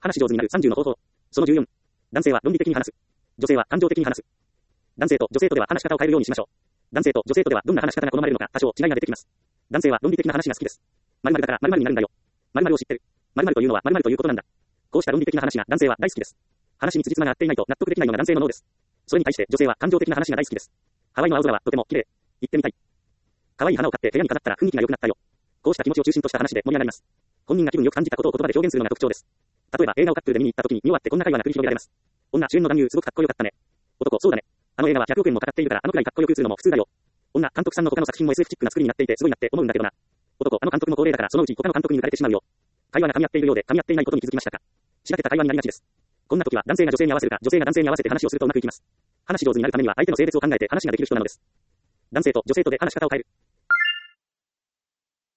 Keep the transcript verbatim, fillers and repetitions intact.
話し上手になるさんじゅうの方法。そのじゅうよん。男性は論理的に話す。女性は感情的に話す。男性と女性とでは話し方を変えるようにしましょう。男性と女性とではどんな話し方が好まれるのか多少違いが出てきます。男性は論理的な話が好きです。〇〇だから〇〇になるんだよ。〇〇を知ってる。〇〇というのは〇〇ということなんだ。こうした論理的な話が男性は大好きです。話に辻褄が合っていないと納得できないのが男性の脳です。それに対して女性は感情的な話が大好きです。ハワイの青空はとても綺麗。行ってみたい。可愛い花を買って部屋に飾ったら雰囲気が良くなったよ。こうした気持ちを中心とした話で盛り上がります。本人が気分よく感じたことを言葉で表現するのが特徴です。例えば映画をカップルで見に行った時に見終わってこんな会話が繰り広げられます。女、主演の男優すごくかっこよかったね。男、そうだね。あの映画はひゃくおくえんもかかっているからあのくらいかっこよく映るのも普通だよ。女、監督さんの他の作品も エスエフ チックな作りになっていてすごいなって思うんだけどな。男、あの監督も高齢だからそのうち他の監督に抜かれてしまうよ。会話が噛み合っているようで噛み合っていないことに気づきましたか。しらけた会話になりがちです。こんな時は男性が女性に合わせるか女性が男性に合わせて話をするとうまくいきます。話し上手になるためには相手の性別を考えて話ができる人なのです。男性と女性とで話し方を変える。